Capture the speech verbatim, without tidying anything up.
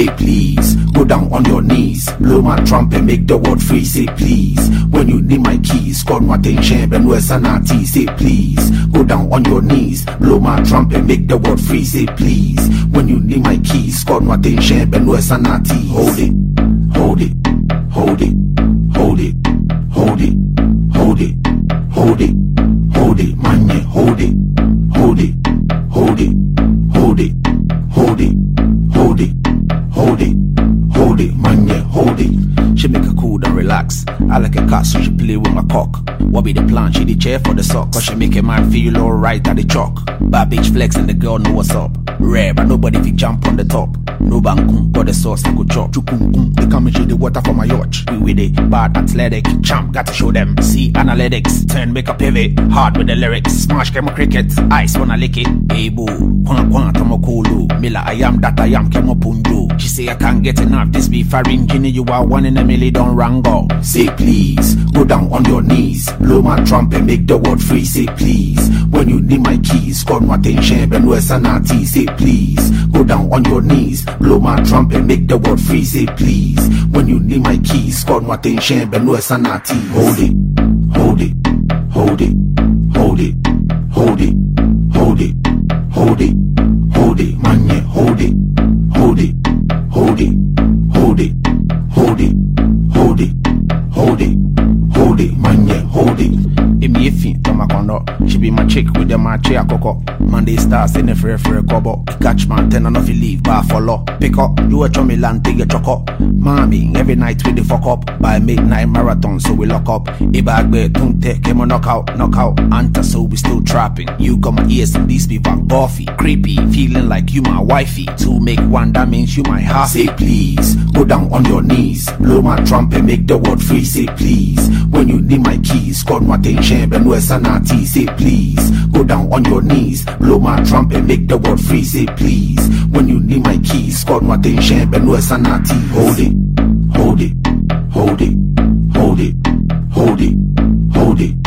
Say please, go down on your knees, blow my trumpet, make the world free. Say please, when you need my keys, call my attention, Ben West Sanati. Say please, go down on your knees, blow my trumpet, make the world free. Say please, when you need my keys, call my attention, Ben West Sanati. Hold it, hold it, hold it, hold it, hold it, hold it, hold it, hold it, man, yeah, hold it, hold it, hold it, hold it, hold it, hold it, hold it, hold it, man, yeah, hold it. She make her cool and relax. I like a cat, so she play with my cock. What be the plan? She the chair for the sock, cause she make a man feel alright at the chalk. Bad bitch flex and the girl know what's up. Rare, but nobody fi jump on the top. No bankum, but the sauce I go chop. Chukum, they come and shake the water for my yacht. We with it, bad athletic, champ, gotta show them. See analytics, turn make a pivot. Hard with the lyrics, smash kemo cricket. Ice wanna lick it. Hey boo, kwan kwan tamokolo. Mila I am that I am kemo punjo. She say I can't get enough, this be firing Ginny, you are one in a million, don't wrangle. Say please, go down on your knees, blow my trumpet, make the world free. Say please, when you need my keys, call my attention, Ben West Sanati. Say please, go down on your knees, blow my trumpet, make the world free. Say please, when you need my keys, call my attention, Ben West Sanati. Hold it, hold it, hold it, hold it, hold it, hold it, hold it, hold it, man, yeah, hold it, hold it, hold it, hold it, hold it, hold it, hold it, hold it, man, yeah, hold it. Emi efi to my condo, she be my chick with the my chair coco. Monday stars in the free free cobo. Catch man ten and off you leave bar follow. Pick up, you a chummy land take a choco. Mommy, every night we the fuck up. By midnight marathon, so we lock up. A bag bed, don't take him a knockout, knockout. Anta, so we still trapping. You got my ears and these people buffy, creepy, feeling like you my wifey. Two make one, that means you my half. Say please, go down on your knees, blow my trumpet, make the world free. Say please, when you need my keys, call my attention, Ben West Sanati. Say please, go down on your knees, blow my trumpet, make the world free. Say please, when you need my keys, call my attention, Ben West Sanati. Hold it, hold it, hold it, hold it, hold it, hold it,